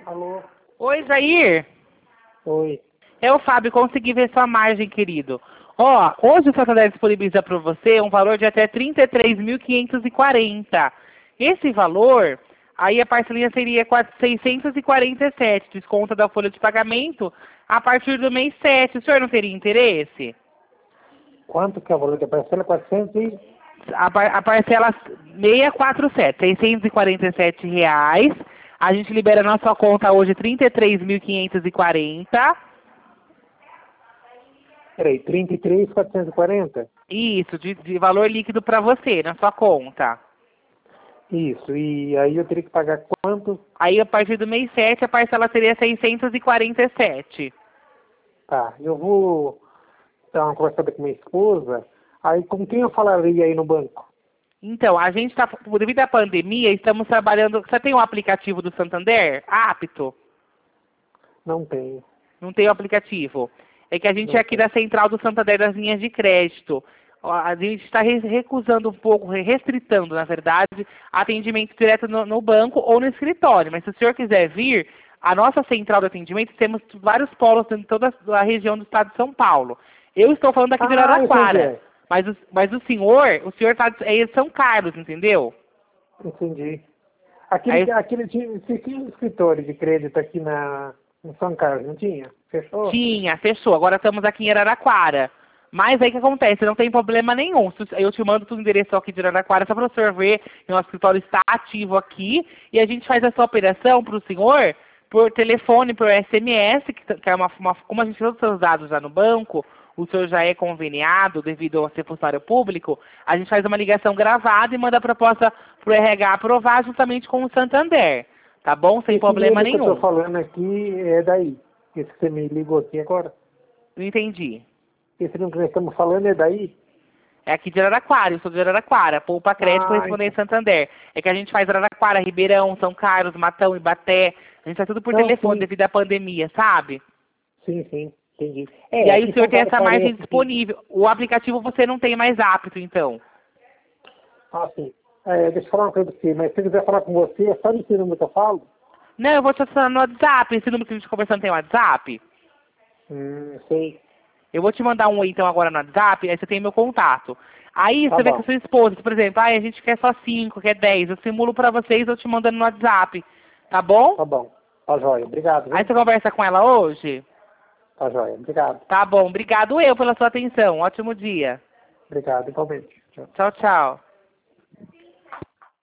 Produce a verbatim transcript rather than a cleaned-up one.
Alô? Oi, Jair. Oi. É o Fábio, consegui ver sua margem, querido. Ó, hoje o Santander disponibiliza para você um valor de até trinta e três mil quinhentos e quarenta. Esse valor, aí a parcelinha seria seiscentos e quarenta e sete, desconta da folha de pagamento a partir do mês sete. O senhor não teria interesse? Quanto que é o valor da parcela? quatrocentos e... A, par a parcela seiscentos e quarenta e sete, seiscentos e quarenta e sete reais. A gente libera na sua conta hoje trinta e três mil quinhentos e quarenta. Peraí, trinta e três mil quatrocentos e quarenta? Isso, de, de valor líquido para você, na sua conta. Isso, e aí eu teria que pagar quanto? Aí, a partir do mês sete, a parcela seria seiscentos e quarenta e sete. Tá, eu vou dar uma conversada com minha esposa. Aí com quem eu falaria aí no banco? Então, a gente está, devido à pandemia, estamos trabalhando... Você tem o aplicativo do Santander? Apto? Não tenho. Não tem o aplicativo. É que a gente Não é aqui tenho. da central do Santander das linhas de crédito. A gente está recusando um pouco, restritando, na verdade, atendimento direto no, no banco ou no escritório. Mas se o senhor quiser vir, a nossa central de atendimento, temos vários polos em toda a região do estado de São Paulo. Eu estou falando aqui de Ah, Araraquara. entendi. Mas o, mas o senhor, o senhor está é em São Carlos, entendeu? Entendi. Aquele, Aí, aquele tinha, você tinha um escritório de crédito aqui na, em São Carlos, não tinha? Fechou? tinha, fechou. Agora estamos aqui em Araraquara. Mas aí o que acontece? Não tem problema nenhum. Eu te mando o endereço aqui de Araraquara só para o senhor ver que o nosso escritório está ativo aqui e a gente faz essa operação para o senhor por telefone, por S M S, que é uma, uma, como a gente tem todos os seus dados já no banco, o senhor já é conveniado devido a ser funcionário público, a gente faz uma ligação gravada e manda a proposta para o R H aprovar justamente com o Santander. Tá bom? Sem Esse problema número que eu nenhum. estou falando aqui é daí. Esse que você me ligou aqui agora. Não entendi. Esse número que nós estamos falando é daí? É aqui de Araraquara, eu sou de Araraquara, Poupa Crédito, Ah, Correspondente então. Santander. É que a gente faz Araraquara, Ribeirão, São Carlos, Matão, Ibaté. A gente faz tudo por Não, telefone sim. devido à pandemia, sabe? Sim, sim. Entendi. E É, aí o aqui senhor São tem Paulo essa margem parece que... disponível. O aplicativo você não tem mais apto, então. Ah, sim. É, deixa eu falar uma coisa pra você, mas se eu quiser falar com você, é só nesse número que eu falo? Não, eu vou te adicionar no WhatsApp. Esse número que a gente tá conversando tem WhatsApp? Hum, sei. Eu vou te mandar um oi, então, agora no WhatsApp, aí você tem meu contato. Aí Tá você vê com bom. a sua esposa, por exemplo, ah, a gente quer só cinco, quer dez. Eu simulo pra vocês, eu te mandando no WhatsApp. Tá bom? Tá bom. Tá jóia. Obrigado, Aí viu? você conversa com ela hoje? Tá jóia. Obrigado. Tá bom. Obrigado eu pela sua atenção. Ótimo dia. Obrigado, igualmente. Tchau. Tchau, tchau.